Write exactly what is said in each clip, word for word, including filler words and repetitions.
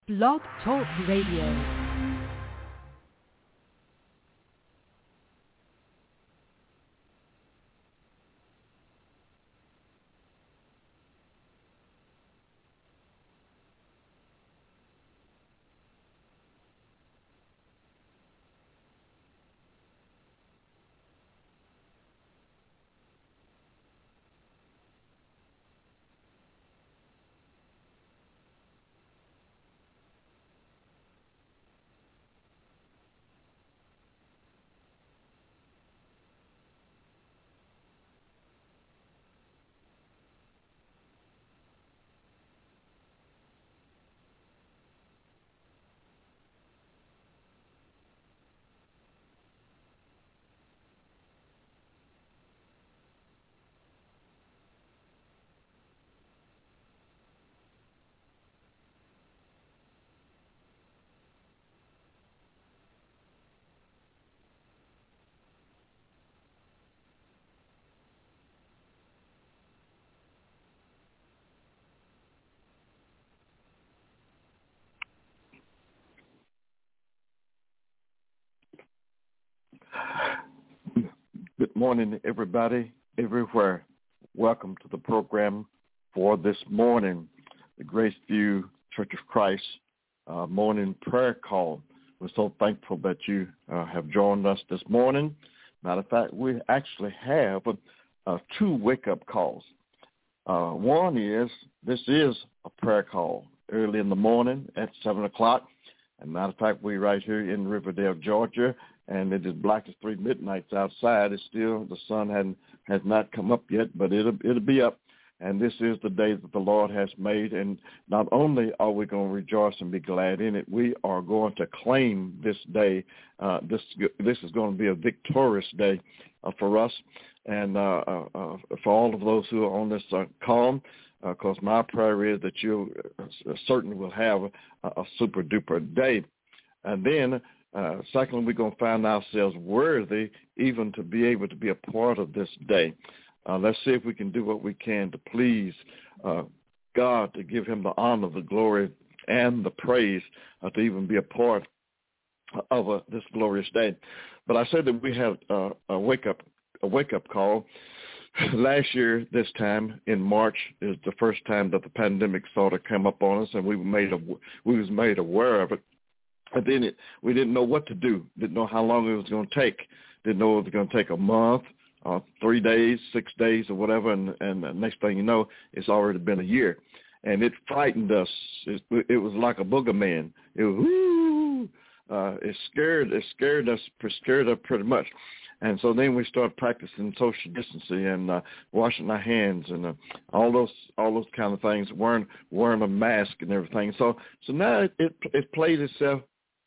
Blog Talk Radio. Good morning, everybody, everywhere. Welcome to the program for this morning, the Graceview Church of Christ uh, morning prayer call. We're so thankful that you uh, have joined us this morning. Matter of fact, we actually have uh, two wake-up calls. Uh, one is, this is a prayer call early in the morning at seven o'clock. And matter of fact, we're right here in Riverdale, Georgia, and it is black as three midnights outside. It's still, the sun hadn't, has not come up yet, but it'll, it'll be up. And this is the day that the Lord has made. And not only are we going to rejoice and be glad in it, we are going to claim this day. Uh, this this is going to be a victorious day uh, for us and uh, uh, uh, for all of those who are on this uh, call, because uh, my prayer is that you uh, certainly will have a, a super-duper day. And then Uh, secondly, we're going to find ourselves worthy even to be able to be a part of this day. Uh, let's see if we can do what we can to please uh, God, to give him the honor, the glory, and the praise uh, to even be a part of uh, this glorious day. But I said that we had uh, a wake-up a wake-up call. Last year, this time in March, is the first time that the pandemic sort of came up on us, and we were made a, we was made aware of it. And then it, we didn't know what to do, didn't know how long it was going to take, didn't know it was going to take a month, uh, three days, six days or whatever, and, and the next thing you know, it's already been a year. And it frightened us. It, it was like a boogeyman. It was, whoo, uh, it scared, it scared us, scared us pretty much. And so then we started practicing social distancing and uh, washing our hands and uh, all those all those kind of things, wearing wearing a mask and everything. So so now it, it, it played itself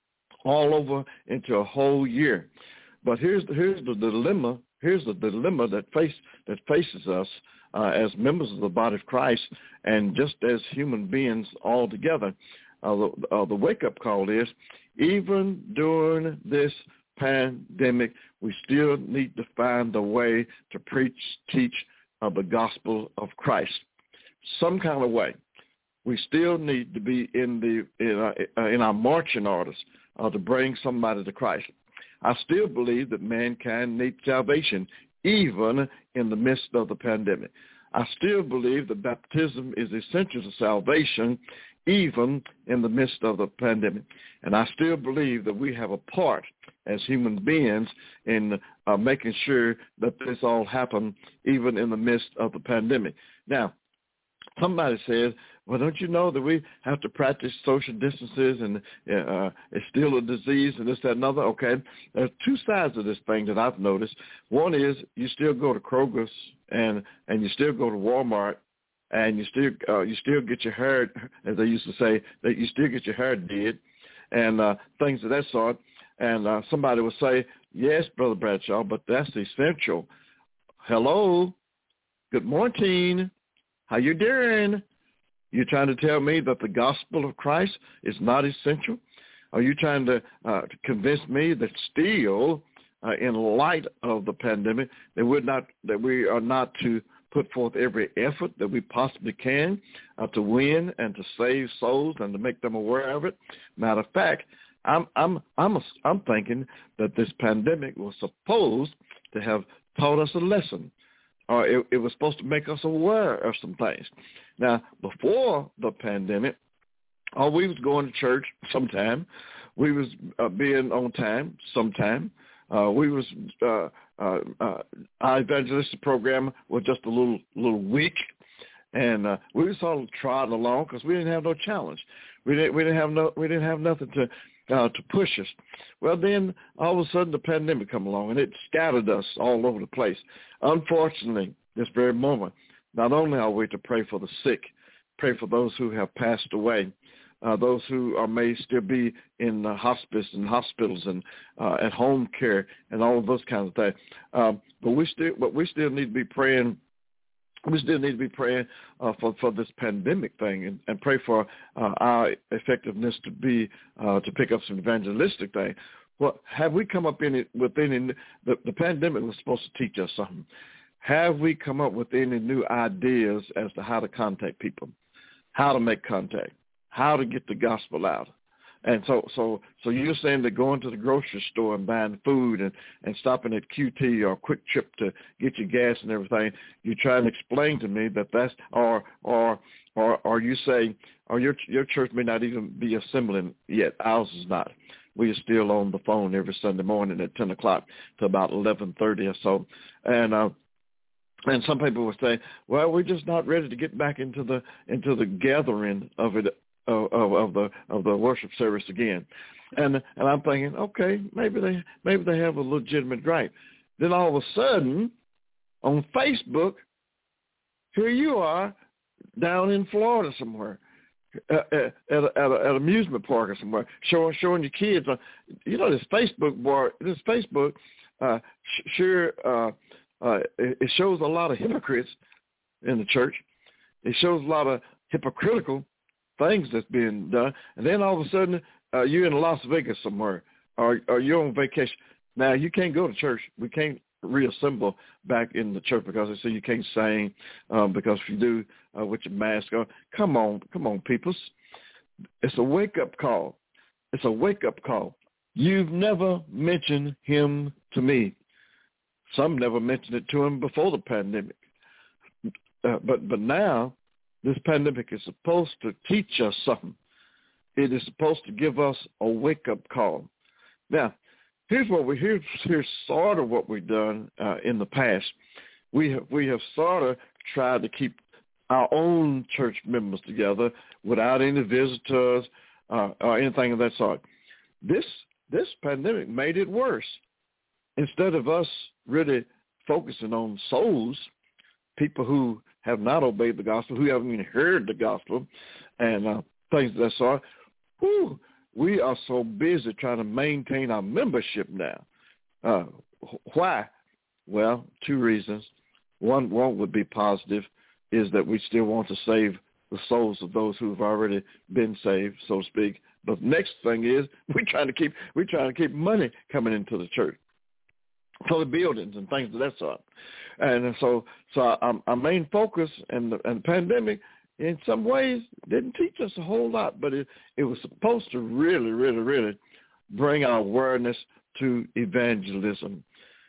all over into a whole year. But here's the, here's the dilemma. Here's the dilemma that face that faces us uh, as members of the body of Christ, and just as human beings all together. Uh, the, uh, the wake-up call is, even during this pandemic, we still need to find a way to preach, teach uh, the gospel of Christ, some kind of way. We still need to be in the in our, uh, in our marching orders uh, to bring somebody to Christ. I still believe that mankind needs salvation, even in the midst of the pandemic. I still believe that baptism is essential to salvation, even in the midst of the pandemic. And I still believe that we have a part as human beings in uh, making sure that this all happened even in the midst of the pandemic. Now, somebody says, well, don't you know that we have to practice social distances and uh, it's still a disease and this, that, and other? Okay, there's two sides of this thing that I've noticed. One is you still go to Kroger's and, and you still go to Walmart, and you still uh, you still get your hair, as they used to say, that you still get your hair did, and uh, things of that sort. And uh, somebody will say, yes, Brother Bradshaw, but that's essential. Hello, good morning, how you doing? You trying to tell me that the gospel of Christ is not essential? Are you trying to, uh, to convince me that still, uh, in light of the pandemic, that we're not that we are not to put forth every effort that we possibly can uh, to win and to save souls and to make them aware of it. Matter of fact, I'm I'm I'm I'm thinking that this pandemic was supposed to have taught us a lesson, or it, it was supposed to make us aware of some things. Now, before the pandemic, oh, we was going to church sometime. We was uh, being on time sometime. Uh, we was uh, uh, uh, our evangelistic program was just a little little weak, and uh, we was sort of trotting along because we didn't have no challenge. We didn't we didn't have no we didn't have nothing to uh, to push us. Well, then all of a sudden the pandemic come along and it scattered us all over the place. Unfortunately, this very moment, not only are we to pray for the sick, pray for those who have passed away. Uh, those who are may still be in uh, hospice and hospitals and uh, at home care and all of those kinds of things. Um, but we still, but we still need to be praying. We still need to be praying uh, for for this pandemic thing and, and pray for uh, our effectiveness to be uh, to pick up some evangelistic thing. Well, have we come up in it with any? The, the pandemic was supposed to teach us something. Have we come up with any new ideas as to how to contact people, how to make contact? How to get the gospel out. And so so, so you're saying that going to the grocery store and buying food and, and stopping at Q T or Quick Trip to get your gas and everything, you're trying to explain to me that that's, or or or, or you say, or your your church may not even be assembling yet. Ours is not. We are still on the phone every Sunday morning at ten o'clock to about eleven thirty or so. And uh, and some people would say, well, we're just not ready to get back into the into the gathering of it. Of, of the of the worship service again, and and I'm thinking, okay, maybe they maybe they have a legitimate gripe. Then all of a sudden, on Facebook, here you are down in Florida somewhere, at, at, at, a, at an amusement park or somewhere, showing showing your kids. Uh, you know, this Facebook bar, this Facebook, uh, sh- sure, uh, uh, it, it shows a lot of hypocrites in the church. It shows a lot of hypocritical things that's being done, and then all of a sudden uh, you're in Las Vegas somewhere, or, or you're on vacation. Now you can't go to church. We can't reassemble back in the church because they say you can't sing um, because if you do uh, with your mask on, come on, come on, peoples. It's a wake-up call. It's a wake-up call. You've never mentioned him to me. Some never mentioned it to him before the pandemic, uh, but but now. This pandemic is supposed to teach us something. It is supposed to give us a wake-up call. Now, here's what we here's, here's sort of what we've done uh, in the past. We have we have sort of tried to keep our own church members together without any visitors uh, or anything of that sort. This this pandemic made it worse. Instead of us really focusing on souls, people who have not obeyed the gospel, who haven't even heard the gospel, and uh, things of that sort. Whew, we are so busy trying to maintain our membership now. Uh, why? Well, two reasons. One, one would be positive, is that we still want to save the souls of those who have already been saved, so to speak. But the next thing is we're trying to keep we're trying to keep money coming into the church, for the buildings and things of that sort. And so, so our, our main focus in the, in the pandemic, in some ways, didn't teach us a whole lot, but it, it was supposed to really, really, really bring our awareness to evangelism.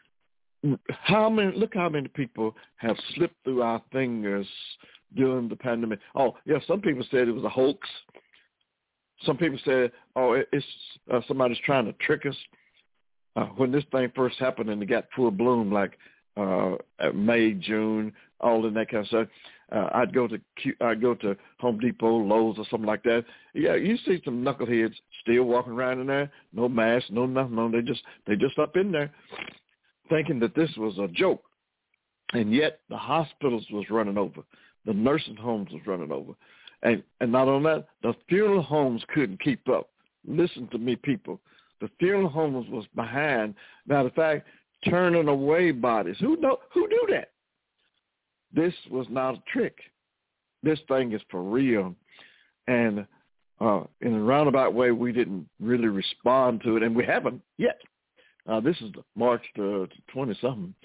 How many? Look how many people have slipped through our fingers during the pandemic. Oh, yeah, some people said it was a hoax. Some people said, oh, it, it's uh, somebody's trying to trick us. Uh, when this thing first happened and it got full bloom, like uh, May, June, all in that kind of stuff, uh, I'd go to Q, I'd go to Home Depot, Lowe's, or something like that. Yeah, you see some knuckleheads still walking around in there, no mask, no nothing, no. They just they just up in there, thinking that this was a joke, and yet the hospitals was running over, the nursing homes was running over, and and not only that, the funeral homes couldn't keep up. Listen to me, people. The funeral homes was behind. Matter of fact, turning away bodies. Who know? Who knew that? This was not a trick. This thing is for real. And uh, in a roundabout way, we didn't really respond to it, and we haven't yet. Uh, this is March the twenty-something.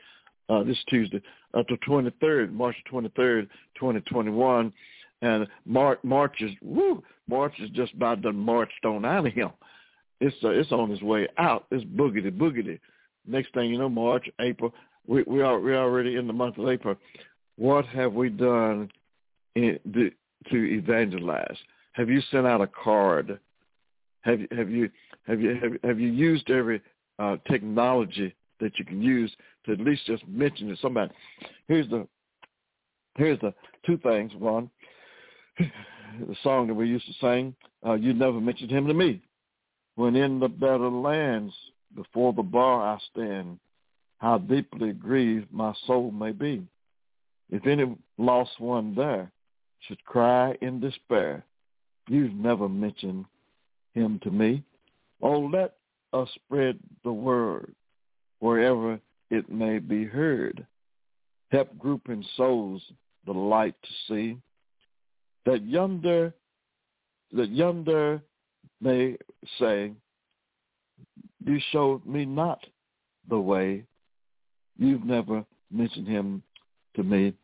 uh, this Tuesday, uh, the twenty-third, March twenty-third, twenty twenty-one. And March, March is, woo, March is just about done marched on out of him. It's uh, it's on its way out. It's boogity boogity. Next thing you know, March, April, we we are we're already in the month of April. What have we done in the, to evangelize? Have you sent out a card? Have you have you have you have, have you used every uh, technology that you can use to at least just mention to somebody? Here's the here's the two things. One, the song that we used to sing. Uh, you never mentioned him to me. When in the better lands, before the bar I stand, how deeply grieved my soul may be. If any lost one there should cry in despair, you've never mentioned him to me. Oh, let us spread the word wherever it may be heard. Help grouping souls the light to see, that yonder, that yonder may say, you showed me not the way. You've never mentioned him to me.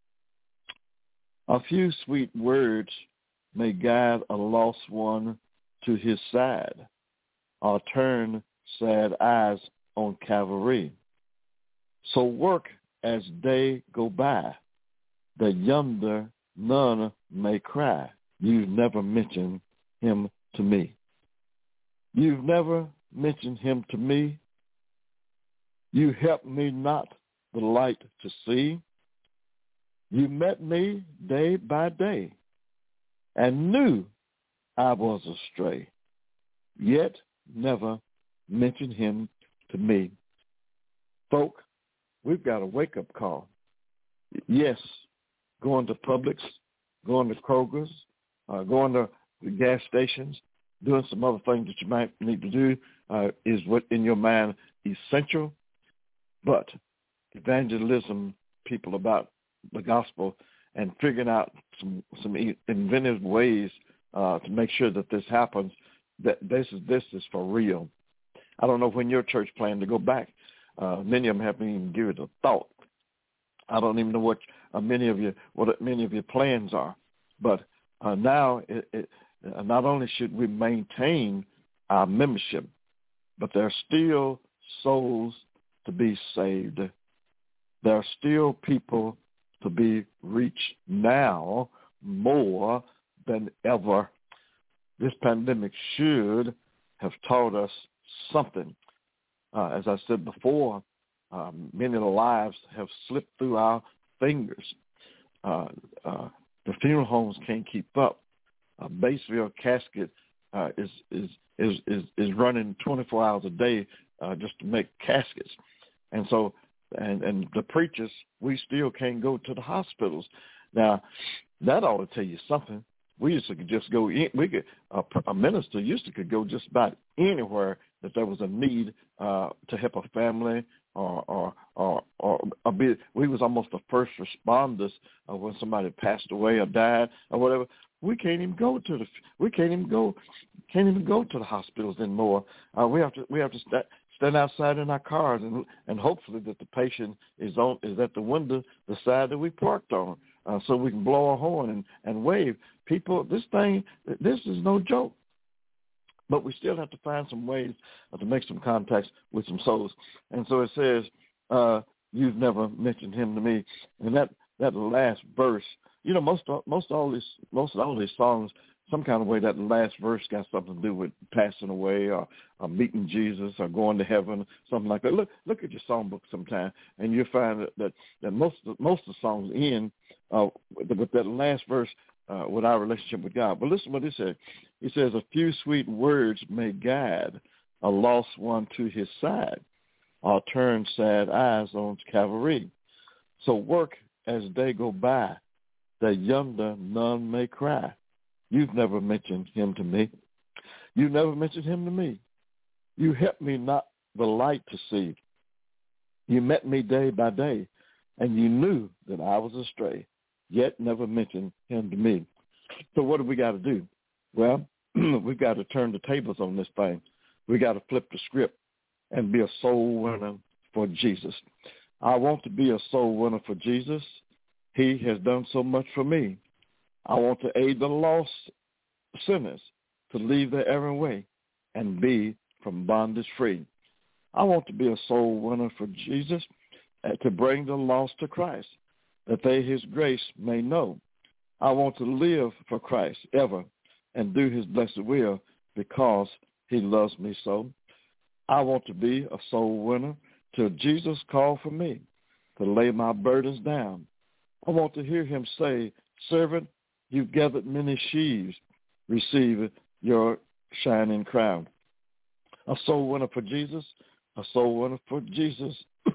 A few sweet words may guide a lost one to his side, or turn sad eyes on Calvary. So work as day go by, that yonder none may cry. You've never mentioned him to me. You've never mentioned him to me. You helped me not the light to see. You met me day by day and knew I was astray, yet never mentioned him to me. Folk, we've got a wake-up call. Yes, going to Publix, going to Kroger's, uh, going to the gas stations, doing some other things that you might need to do uh, is what in your mind essential. But evangelism, people about the gospel, and figuring out some some inventive ways uh, to make sure that this happens, that this is this is for real. I don't know when your church planned to go back. Uh, many of them haven't even given it a thought. I don't even know what uh, many of you what many of your plans are. But uh, now, it, it, uh, not only should we maintain our membership, but there are still souls to be saved. There are still people to be reached now more than ever. This pandemic should have taught us something. Uh, as I said before, um, many of the lives have slipped through our fingers. Uh, uh, the funeral homes can't keep up. Uh, Batesville Casket uh, is, is is is is running twenty-four hours a day uh, just to make caskets, and so and and the preachers, we still can't go to the hospitals. Now, that ought to tell you something. We used to just go in. We could a, a minister used to could go just about anywhere that there was a need uh, to help a family or or or, or a bit. We was almost the first responders uh, when somebody passed away or died or whatever. We can't even go to the. We can't even go. Can't even go to the hospitals anymore. Uh, we have to. We have to st- stand outside in our cars and and hopefully that the patient is on is at the window, the side that we parked on, uh, so we can blow our horn and, and wave. People, this thing, this is no joke. But we still have to find some ways to make some contacts with some souls. And so it says, uh, "You've never mentioned him to me." And that, that last verse, you know, most most all these most of all these songs, some kind of way that last verse got something to do with passing away or, or meeting Jesus or going to heaven, something like that. Look look at your songbook sometime, and you'll find that that, that most of, most of the songs end uh, with, with that last verse. Uh, with our relationship with God. But listen what he said. He says, a few sweet words may guide a lost one to his side, or turn sad eyes on Calvary. So work as they go by, that yonder none may cry. You've never mentioned him to me. You never mentioned him to me. You helped me not the light to see. You met me day by day, and you knew that I was astray, yet never mentioned him to me. So what do we got to do? Well, we've got to turn the tables on this thing. We got to flip the script and be a soul winner for Jesus. I want to be a soul winner for Jesus. He has done so much for me. I want to aid the lost sinners to leave their errant way and be from bondage free. I want to be a soul winner for Jesus, uh, to bring the lost to Christ, that they his grace may know. I want to live for Christ ever and do his blessed will because he loves me so. I want to be a soul winner till Jesus call for me to lay my burdens down. I want to hear him say, servant, you've gathered many sheaves. Receive your shining crown. A soul winner for Jesus, a soul winner for Jesus.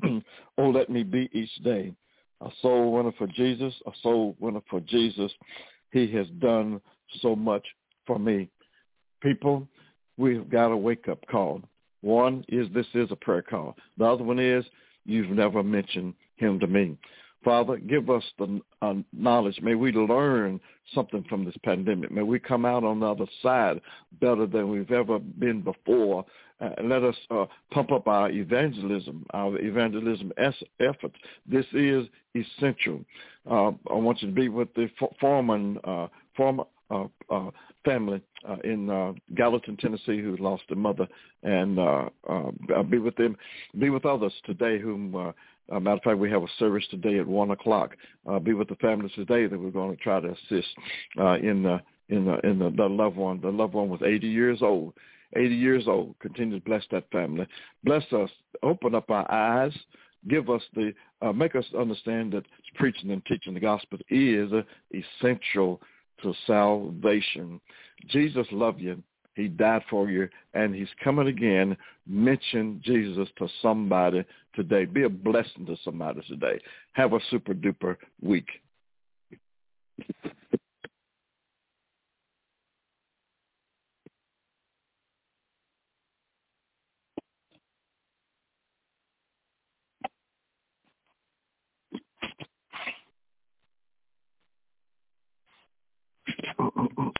Oh, let me be each day. A soul winner for Jesus, a soul winner for Jesus. He has done so much for me. People, we've got a wake-up call. One is this is a prayer call. The other one is you've never mentioned him to me. Father, give us the uh, knowledge. May we learn something from this pandemic. May we come out on the other side better than we've ever been before. Uh, let us uh, pump up our evangelism, our evangelism es- efforts. This is essential. Uh, I want you to be with the Foreman, uh, former uh, uh, family uh, in uh, Gallatin, Tennessee, who lost a mother, and uh, uh, be with them. Be with others today whom uh, Uh, matter of fact, we have a service today at one o'clock. Uh, be with the families today that we're going to try to assist uh, in the in the in the, the loved one. The loved one was eighty years old. eighty years old. Continue to bless that family. Bless us. Open up our eyes. Give us the uh, make us understand that preaching and teaching the gospel is uh, essential to salvation. Jesus loved you. He died for you, and he's coming again. Mention Jesus to somebody today. Be a blessing to somebody today. Have a super-duper week.